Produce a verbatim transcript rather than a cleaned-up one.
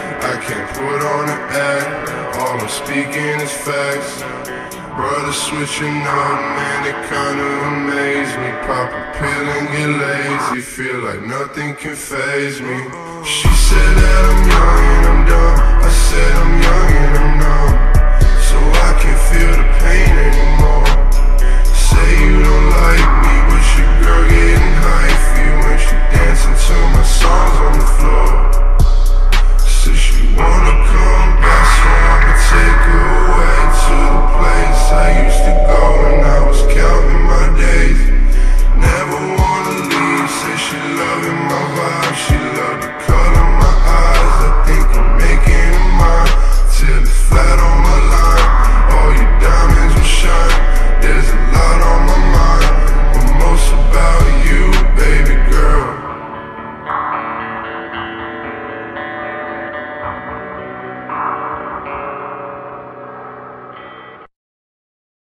I can't put on an act, all I'm speaking is facts. Brothers switching up, man, it kinda amaze me. Pop a pill and get lazy, feel like nothing can faze me. She said that I'm young and I'm